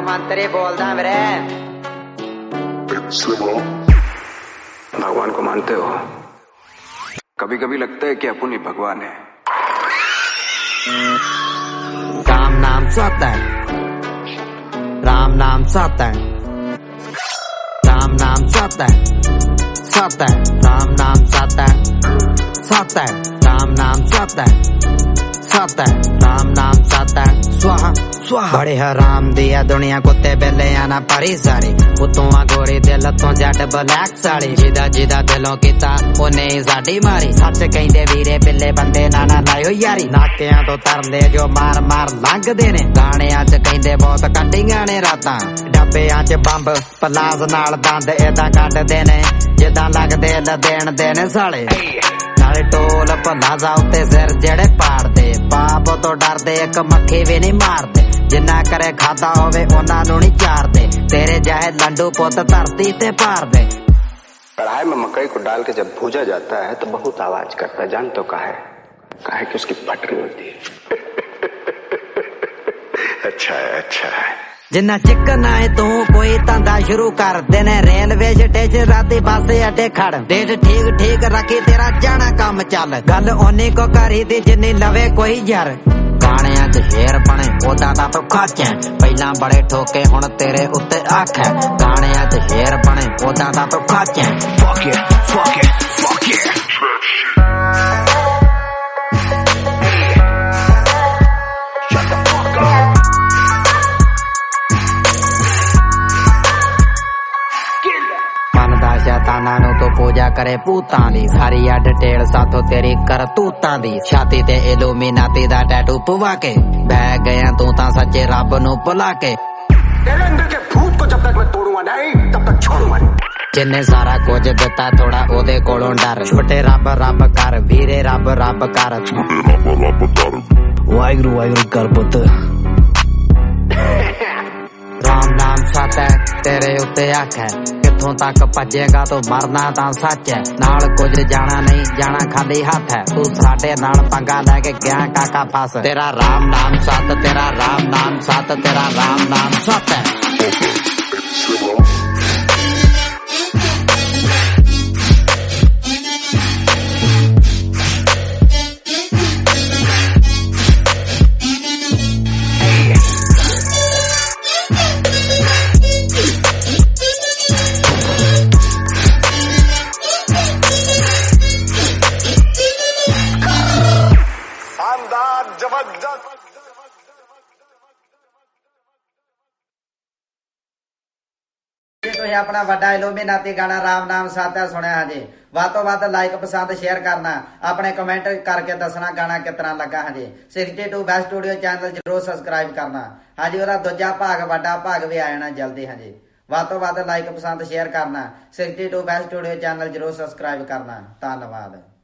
मंत्री बोलदा मेरे। भगवान को मानते हो? कभी कभी लगता है कि अपन ही भगवान है। राम नाम सत्य है, राम नाम सत्य है, राम नाम सत्य है, सत्य है, राम नाम सत्य है, सत्य है, राम नाम सत्य है, सत्य है, राम नाम सत्य है, स्वाहा स्वाहा। बड़े हराम दिया दुनिया कुत्ते बेले आना परी सारी, उतों गोरी दिल तो जट ब्लैक साड़ी, जिदा जिदा दिलों कीता उन्हें ही साडी मारी। सच कहंदे वीरे बिल्ले बंदे नाना लायो यारी, नाकियां तो तरले जो मार मार लंघदे ने, गाणियां च कहंदे बहुत कड्डियां ने रातां, डब्बियां च बंब पलास नाल दंद इदां कड्डदे ने जिदां लगदे लदेण दे ने साले। नाले टोल भला उत्ते सिर जेड़े पाड़दे, पाप तो डरदे एक मक्खी भी नहीं मारदे, जिन्ना करे खाता होवे उन्हां नूं नहीं चारदे, तेरे जहे लंडू पुत धरती ते पार दे। कढ़ाई में मकई को डाल के जब भूजा जाता है तो बहुत आवाज करता है, जान तो काहे कि उसकी फटरी होती है। अच्छा है, अच्छा है। जिन्ना चिकन आए तू कोई धंधा शुरू कर देने, रेलवे स्टेशन राती बस अड्डे खड़, डेट ठीक ठीक रखी तेरा जाना काम चल, गल ओनी को करी दी जिन्नी लवे कोई यार। गाणियां च शेर बने ओदा दा तो खाच है, पहला बड़े ठोके हुण तेरे उत्ते आख है, गाणियां च शेर बने ओदा दा तो खाच है। Fuck it, fuck it, fuck it. शैताना नू तो पूजा करे भूतां दी, सारी आ डिटेल साथों तेरी करतूतां दी, छाती ते इल्यूमिनाती दा टैटू पवा के बह गया तू तां सच्चे रब नू भुला के। तेरे अंदर के भूत को जब तक मैं तोड़ूंगा नहीं तब तक छोड़ूंगा नहीं। जिन्ने सारा कुछ दिता थोड़ा ओदे कोलों डर, छोटे रब रब कर वीरे रब रब कर, वाहिगुरू वाहिगुरू कर पुत। राम नाम सत्य है तेरे उत्ते आख है, किथों तक भजेगा तो मरना तां सच है, नाल कुछ जाना नहीं जाना खाली हाथ है, तू साडे नाल पंगा लेके गया काका फस। तेरा राम नाम सत, तेरा राम नाम सत, तेरा राम नाम सत है। ਤੁਸੀਂ ਆਪਣਾ ਵੱਡਾ ਇਲੂਮੀਨਾਤੀ ਗਾਣਾ ਰਾਮ ਨਾਮ ਸਾਥਿਆ ਸੁਣਿਆ ਹਾਂਜੀ, ਵੱਧ ਤੋਂ ਵੱਧ ਲਾਈਕ ਪਸੰਦ ਸ਼ੇਅਰ ਕਰਨਾ, ਆਪਣੇ ਕਮੈਂਟ ਕਰਕੇ ਦੱਸਣਾ ਗਾਣਾ ਕਿਸ ਤਰ੍ਹਾਂ ਲੱਗਾ ਹਾਂਜੀ। 62 ਵੈਸਟ ਸਟੂਡੀਓ ਚੈਨਲ ਜਰੂਰ ਸਬਸਕ੍ਰਾਈਬ ਕਰਨਾ ਹਾਂਜੀ, ਉਹਦਾ ਦੂਜਾ ਭਾਗ ਵੱਡਾ ਭਾਗ ਵੀ ਆ ਜਾਣਾ ਜਲਦੀ ਹਾਂਜੀ। ਵੱਧ ਤੋਂ ਵੱਧ ਲਾਈਕ ਪਸੰਦ ਸ਼ੇਅਰ ਕਰਨਾ, 62 ਵੈਸਟ ਸਟੂਡੀਓ ਚੈਨਲ ਜਰੂਰ ਸਬਸਕ੍ਰਾਈਬ ਕਰਨਾ। ਧੰਨਵਾਦ।